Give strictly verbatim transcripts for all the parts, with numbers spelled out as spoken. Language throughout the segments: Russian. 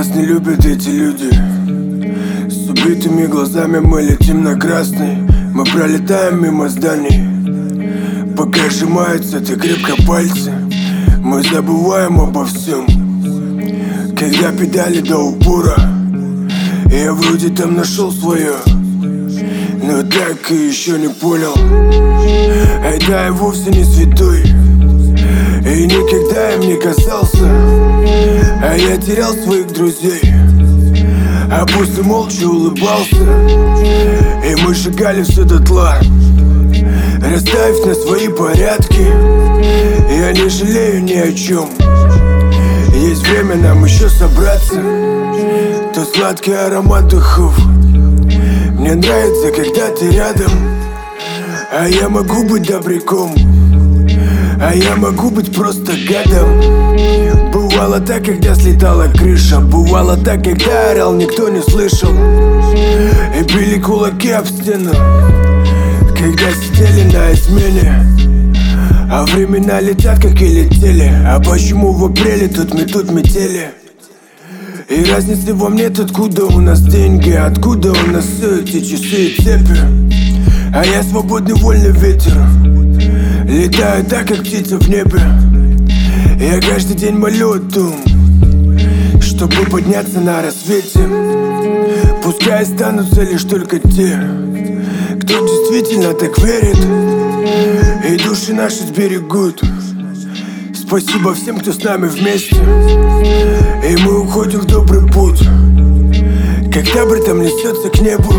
Нас не любят эти люди. С убитыми глазами мы летим на красный. Мы пролетаем мимо зданий, пока сжимаются ты крепко пальцы. Мы забываем обо всем, когда педали до упора. И я вроде там нашел свое, но так и еще не понял. Ай да, я вовсе не святой и никогда им не касался. А я терял своих друзей, а после молча улыбался. И мы шагали все дотла, расставив на свои порядки. Я не жалею ни о чем. Есть время нам еще собраться. То сладкий аромат духов мне нравится, когда ты рядом. А я могу быть добряком, а я могу быть просто гадом. Бывало так, когда слетала крыша. Бывало так, когда орал, никто не слышал. И били кулаки об стену, когда сидели на измене. А времена летят, как и летели. А почему в апреле тут метут метели? И разницы вам нет, откуда у нас деньги, откуда у нас все эти часы и цепи. А я свободный вольный ветер, летаю так, как птица в небе. Я каждый день молю о том, чтобы подняться на рассвете. Пускай останутся лишь только те, кто действительно так верит и души наши сберегут. Спасибо всем, кто с нами вместе. И мы уходим в добрый путь, как октябрь там несется к небу.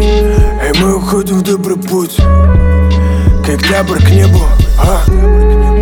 И мы уходим в добрый путь, как октябрь к небу. А?